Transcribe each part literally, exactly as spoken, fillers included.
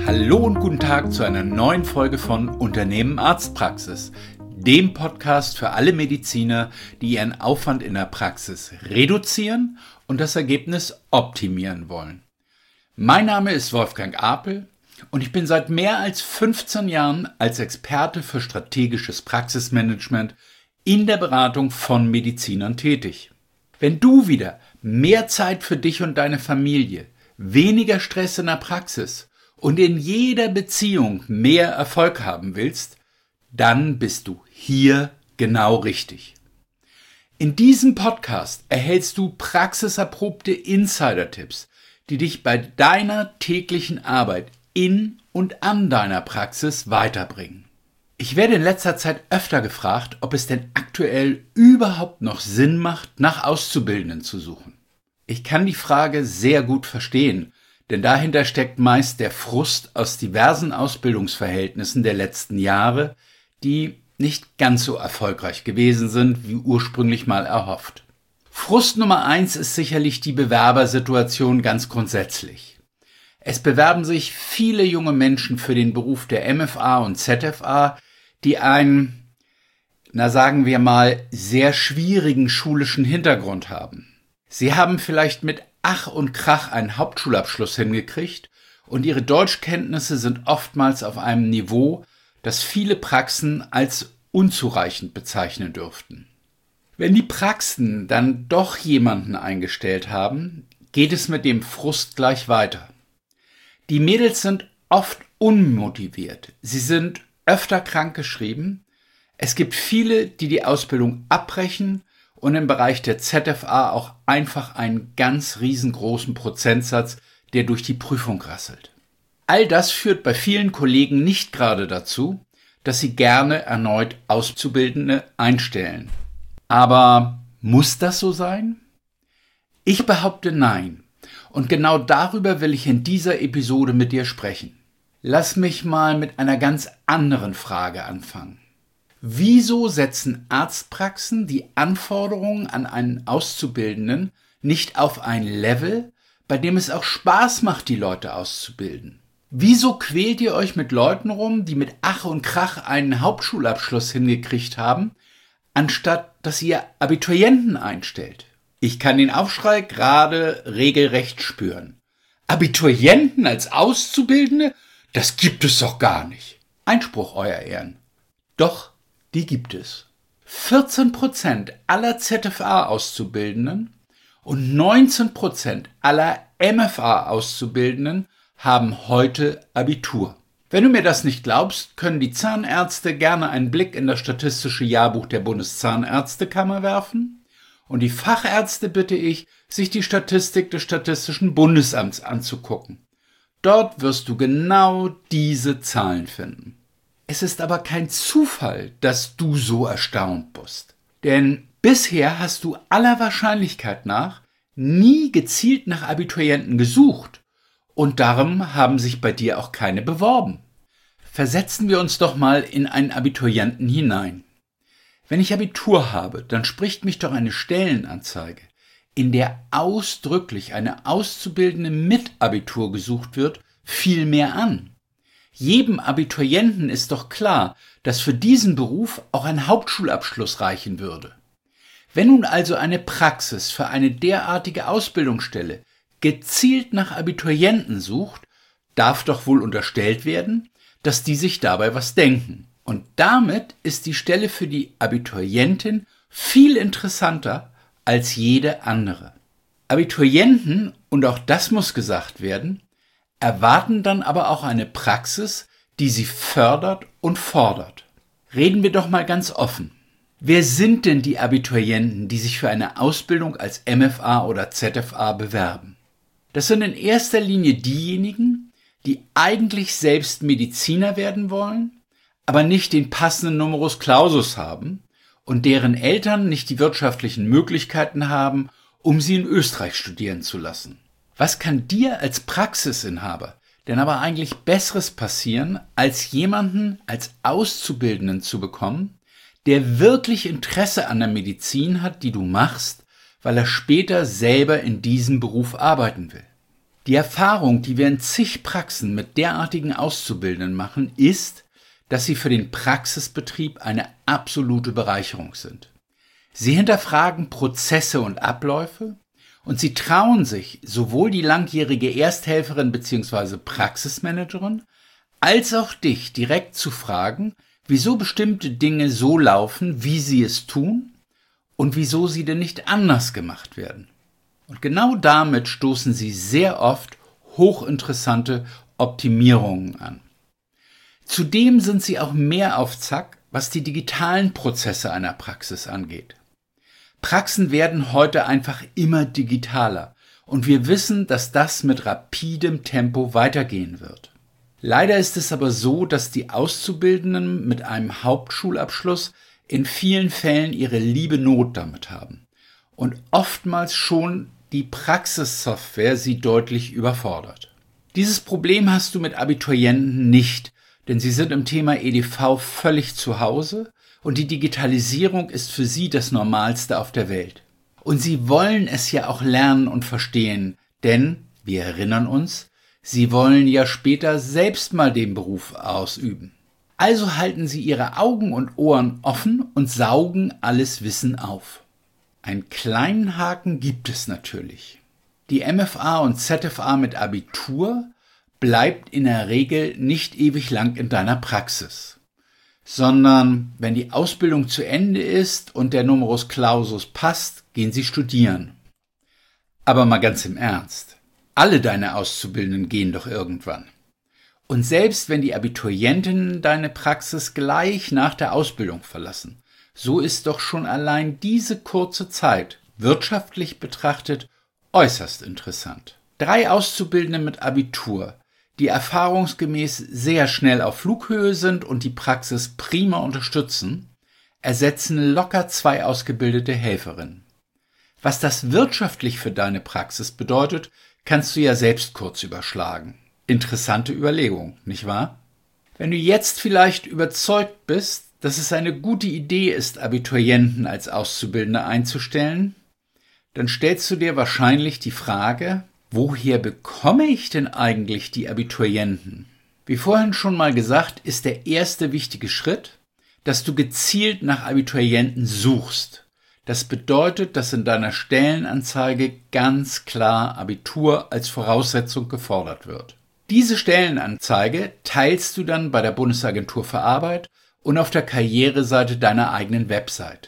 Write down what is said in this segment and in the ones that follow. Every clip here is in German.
Hallo und guten Tag zu einer neuen Folge von Unternehmen Arztpraxis, dem Podcast für alle Mediziner, die ihren Aufwand in der Praxis reduzieren und das Ergebnis optimieren wollen. Mein Name ist Wolfgang Apel und ich bin seit mehr als fünfzehn Jahren als Experte für strategisches Praxismanagement in der Beratung von Medizinern tätig. Wenn du wieder mehr Zeit für dich und deine Familie, weniger Stress in der Praxis und in jeder Beziehung mehr Erfolg haben willst, dann bist du hier genau richtig. In diesem Podcast erhältst du praxiserprobte Insider-Tipps, die dich bei deiner täglichen Arbeit in und an deiner Praxis weiterbringen. Ich werde in letzter Zeit öfter gefragt, ob es denn aktuell überhaupt noch Sinn macht, nach Auszubildenden zu suchen. Ich kann die Frage sehr gut verstehen, denn dahinter steckt meist der Frust aus diversen Ausbildungsverhältnissen der letzten Jahre, die nicht ganz so erfolgreich gewesen sind, wie ursprünglich mal erhofft. Frust Nummer eins ist sicherlich die Bewerbersituation ganz grundsätzlich. Es bewerben sich viele junge Menschen für den Beruf der M F A und Z F A, die einen, na sagen wir mal, sehr schwierigen schulischen Hintergrund haben. Sie haben vielleicht mit Ach und Krach einen Hauptschulabschluss hingekriegt und ihre Deutschkenntnisse sind oftmals auf einem Niveau, das viele Praxen als unzureichend bezeichnen dürften. Wenn die Praxen dann doch jemanden eingestellt haben, geht es mit dem Frust gleich weiter. Die Mädels sind oft unmotiviert, sie sind öfter krankgeschrieben, es gibt viele, die die Ausbildung abbrechen und im Bereich der Z F A auch einfach einen ganz riesengroßen Prozentsatz, der durch die Prüfung rasselt. All das führt bei vielen Kollegen nicht gerade dazu, dass sie gerne erneut Auszubildende einstellen. Aber muss das so sein? Ich behaupte nein. Und genau darüber will ich in dieser Episode mit dir sprechen. Lass mich mal mit einer ganz anderen Frage anfangen. Wieso setzen Arztpraxen die Anforderungen an einen Auszubildenden nicht auf ein Level, bei dem es auch Spaß macht, die Leute auszubilden? Wieso quält ihr euch mit Leuten rum, die mit Ach und Krach einen Hauptschulabschluss hingekriegt haben, anstatt dass ihr Abiturienten einstellt? Ich kann den Aufschrei gerade regelrecht spüren. Abiturienten als Auszubildende? Das gibt es doch gar nicht. Einspruch, Euer Ehren. Doch, die gibt es. vierzehn Prozent aller Z F A-Auszubildenden und neunzehn Prozent aller M F A-Auszubildenden haben heute Abitur. Wenn du mir das nicht glaubst, können die Zahnärzte gerne einen Blick in das statistische Jahrbuch der Bundeszahnärztekammer werfen und die Fachärzte bitte ich, sich die Statistik des Statistischen Bundesamts anzugucken. Dort wirst du genau diese Zahlen finden. Es ist aber kein Zufall, dass du so erstaunt bist. Denn bisher hast du aller Wahrscheinlichkeit nach nie gezielt nach Abiturienten gesucht und darum haben sich bei dir auch keine beworben. Versetzen wir uns doch mal in einen Abiturienten hinein. Wenn ich Abitur habe, dann spricht mich doch eine Stellenanzeige, in der ausdrücklich eine Auszubildende mit Abitur gesucht wird, viel mehr an. Jedem Abiturienten ist doch klar, dass für diesen Beruf auch ein Hauptschulabschluss reichen würde. Wenn nun also eine Praxis für eine derartige Ausbildungsstelle gezielt nach Abiturienten sucht, darf doch wohl unterstellt werden, dass die sich dabei was denken. Und damit ist die Stelle für die Abiturientin viel interessanter als jede andere. Abiturienten, und auch das muss gesagt werden, erwarten dann aber auch eine Praxis, die sie fördert und fordert. Reden wir doch mal ganz offen. Wer sind denn die Abiturienten, die sich für eine Ausbildung als M F A oder Z F A bewerben? Das sind in erster Linie diejenigen, die eigentlich selbst Mediziner werden wollen, aber nicht den passenden Numerus Clausus haben und deren Eltern nicht die wirtschaftlichen Möglichkeiten haben, um sie in Österreich studieren zu lassen. Was kann dir als Praxisinhaber denn aber eigentlich Besseres passieren, als jemanden als Auszubildenden zu bekommen, der wirklich Interesse an der Medizin hat, die du machst, weil er später selber in diesem Beruf arbeiten will? Die Erfahrung, die wir in zig Praxen mit derartigen Auszubildenden machen, ist, dass sie für den Praxisbetrieb eine absolute Bereicherung sind. Sie hinterfragen Prozesse und Abläufe und sie trauen sich, sowohl die langjährige Ersthelferin bzw. Praxismanagerin als auch dich direkt zu fragen, wieso bestimmte Dinge so laufen, wie sie es tun und wieso sie denn nicht anders gemacht werden. Und genau damit stoßen sie sehr oft hochinteressante Optimierungen an. Zudem sind sie auch mehr auf Zack, was die digitalen Prozesse einer Praxis angeht. Praxen werden heute einfach immer digitaler und wir wissen, dass das mit rapidem Tempo weitergehen wird. Leider ist es aber so, dass die Auszubildenden mit einem Hauptschulabschluss in vielen Fällen ihre liebe Not damit haben und oftmals schon die Praxissoftware sie deutlich überfordert. Dieses Problem hast du mit Abiturienten nicht, denn sie sind im Thema E D V völlig zu Hause und die Digitalisierung ist für sie das Normalste auf der Welt. Und sie wollen es ja auch lernen und verstehen, denn, wir erinnern uns, sie wollen ja später selbst mal den Beruf ausüben. Also halten sie ihre Augen und Ohren offen und saugen alles Wissen auf. Einen kleinen Haken gibt es natürlich. Die M F A und Z F A mit Abitur bleibt in der Regel nicht ewig lang in deiner Praxis, sondern wenn die Ausbildung zu Ende ist und der Numerus Clausus passt, gehen sie studieren. Aber mal ganz im Ernst, alle deine Auszubildenden gehen doch irgendwann. Und selbst wenn die Abiturientinnen deine Praxis gleich nach der Ausbildung verlassen, so ist doch schon allein diese kurze Zeit wirtschaftlich betrachtet äußerst interessant. Drei Auszubildende mit Abitur, die erfahrungsgemäß sehr schnell auf Flughöhe sind und die Praxis prima unterstützen, ersetzen locker zwei ausgebildete Helferinnen. Was das wirtschaftlich für deine Praxis bedeutet, kannst du ja selbst kurz überschlagen. Interessante Überlegung, nicht wahr? Wenn du jetzt vielleicht überzeugt bist, dass es eine gute Idee ist, Abiturienten als Auszubildende einzustellen, dann stellst du dir wahrscheinlich die Frage, woher bekomme ich denn eigentlich die Abiturienten? Wie vorhin schon mal gesagt, ist der erste wichtige Schritt, dass du gezielt nach Abiturienten suchst. Das bedeutet, dass in deiner Stellenanzeige ganz klar Abitur als Voraussetzung gefordert wird. Diese Stellenanzeige teilst du dann bei der Bundesagentur für Arbeit und auf der Karriereseite deiner eigenen Website.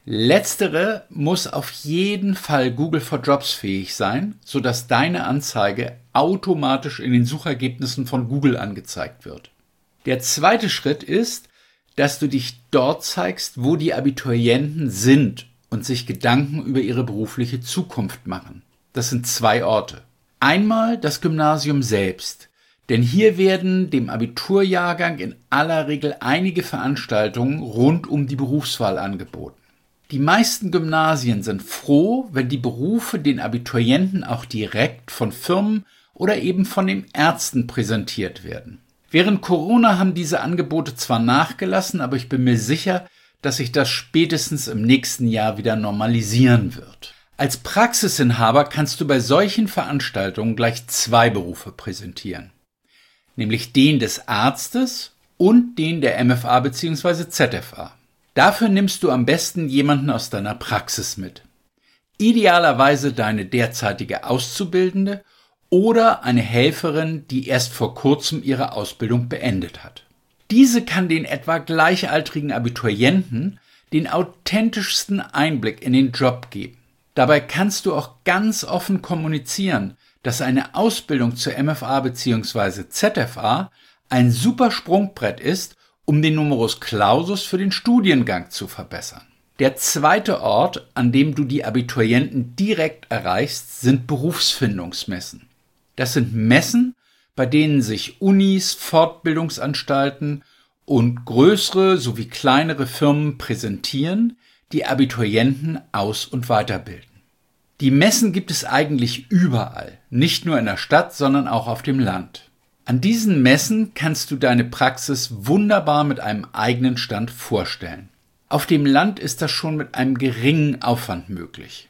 Letztere muss auf jeden Fall Google for Jobs fähig sein, sodass deine Anzeige automatisch in den Suchergebnissen von Google angezeigt wird. Der zweite Schritt ist, dass du dich dort zeigst, wo die Abiturienten sind und sich Gedanken über ihre berufliche Zukunft machen. Das sind zwei Orte. Einmal das Gymnasium selbst, denn hier werden dem Abiturjahrgang in aller Regel einige Veranstaltungen rund um die Berufswahl angeboten. Die meisten Gymnasien sind froh, wenn die Berufe den Abiturienten auch direkt von Firmen oder eben von den Ärzten präsentiert werden. Während Corona haben diese Angebote zwar nachgelassen, aber ich bin mir sicher, dass sich das spätestens im nächsten Jahr wieder normalisieren wird. Als Praxisinhaber kannst du bei solchen Veranstaltungen gleich zwei Berufe präsentieren, nämlich den des Arztes und den der M F A bzw. Z F A. Dafür nimmst du am besten jemanden aus deiner Praxis mit. Idealerweise deine derzeitige Auszubildende oder eine Helferin, die erst vor kurzem ihre Ausbildung beendet hat. Diese kann den etwa gleichaltrigen Abiturienten den authentischsten Einblick in den Job geben. Dabei kannst du auch ganz offen kommunizieren, dass eine Ausbildung zur M F A bzw. Z F A ein super Sprungbrett ist, um den Numerus Clausus für den Studiengang zu verbessern. Der zweite Ort, an dem du die Abiturienten direkt erreichst, sind Berufsfindungsmessen. Das sind Messen, bei denen sich Unis, Fortbildungsanstalten und größere sowie kleinere Firmen präsentieren, die Abiturienten aus- und weiterbilden. Die Messen gibt es eigentlich überall, nicht nur in der Stadt, sondern auch auf dem Land. An diesen Messen kannst du deine Praxis wunderbar mit einem eigenen Stand vorstellen. Auf dem Land ist das schon mit einem geringen Aufwand möglich.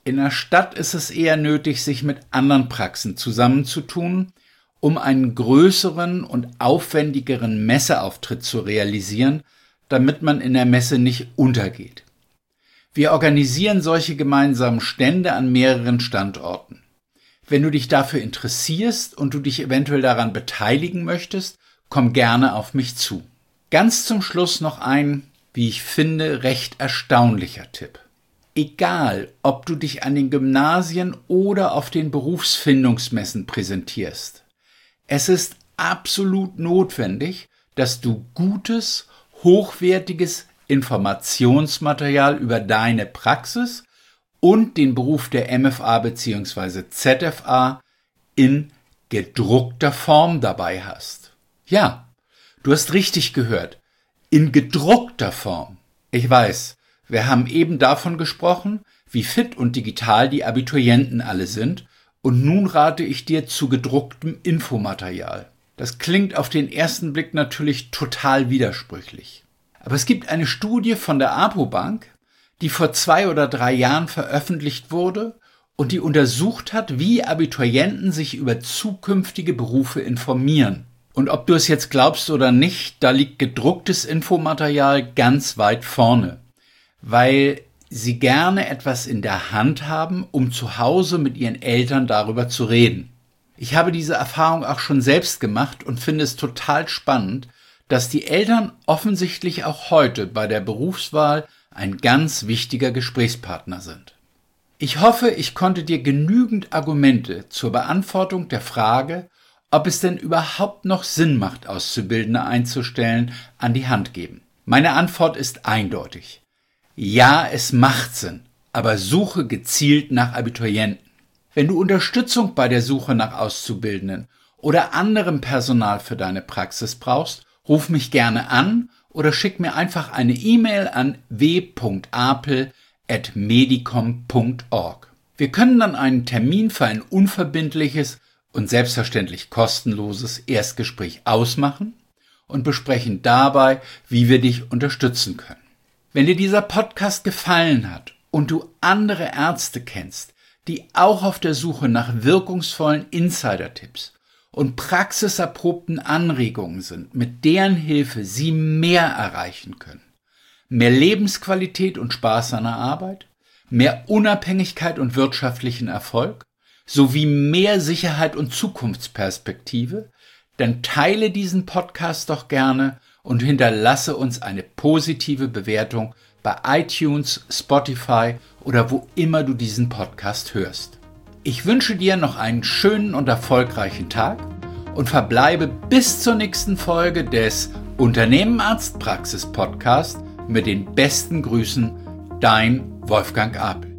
In der Stadt ist es eher nötig, sich mit anderen Praxen zusammenzutun, um einen größeren und aufwendigeren Messeauftritt zu realisieren, damit man in der Messe nicht untergeht. Wir organisieren solche gemeinsamen Stände an mehreren Standorten. Wenn du dich dafür interessierst und du dich eventuell daran beteiligen möchtest, komm gerne auf mich zu. Ganz zum Schluss noch ein, wie ich finde, recht erstaunlicher Tipp. Egal, ob du dich an den Gymnasien oder auf den Berufsfindungsmessen präsentierst, es ist absolut notwendig, dass du gutes, hochwertiges Informationsmaterial über deine Praxis und den Beruf der M F A bzw. Z F A in gedruckter Form dabei hast. Ja, du hast richtig gehört, in gedruckter Form. Ich weiß, wir haben eben davon gesprochen, wie fit und digital die Abiturienten alle sind, und nun rate ich dir zu gedrucktem Infomaterial. Das klingt auf den ersten Blick natürlich total widersprüchlich. Aber es gibt eine Studie von der APO-Bank, die vor zwei oder drei Jahren veröffentlicht wurde und die untersucht hat, wie Abiturienten sich über zukünftige Berufe informieren. Und ob du es jetzt glaubst oder nicht, da liegt gedrucktes Infomaterial ganz weit vorne, weil sie gerne etwas in der Hand haben, um zu Hause mit ihren Eltern darüber zu reden. Ich habe diese Erfahrung auch schon selbst gemacht und finde es total spannend, dass die Eltern offensichtlich auch heute bei der Berufswahl ein ganz wichtiger Gesprächspartner sind. Ich hoffe, ich konnte dir genügend Argumente zur Beantwortung der Frage, ob es denn überhaupt noch Sinn macht, Auszubildende einzustellen, an die Hand geben. Meine Antwort ist eindeutig. Ja, es macht Sinn, aber suche gezielt nach Abiturienten. Wenn du Unterstützung bei der Suche nach Auszubildenden oder anderem Personal für deine Praxis brauchst, ruf mich gerne an oder schick mir einfach eine E-Mail an w punkt apel at medicom punkt org. Wir können dann einen Termin für ein unverbindliches und selbstverständlich kostenloses Erstgespräch ausmachen und besprechen dabei, wie wir dich unterstützen können. Wenn dir dieser Podcast gefallen hat und du andere Ärzte kennst, die auch auf der Suche nach wirkungsvollen Insider-Tipps und praxiserprobten Anregungen sind, mit deren Hilfe sie mehr erreichen können, mehr Lebensqualität und Spaß an der Arbeit, mehr Unabhängigkeit und wirtschaftlichen Erfolg, sowie mehr Sicherheit und Zukunftsperspektive, dann teile diesen Podcast doch gerne und hinterlasse uns eine positive Bewertung bei iTunes, Spotify oder wo immer du diesen Podcast hörst. Ich wünsche dir noch einen schönen und erfolgreichen Tag und verbleibe bis zur nächsten Folge des Unternehmen Arztpraxis Podcast mit den besten Grüßen, dein Wolfgang Apel.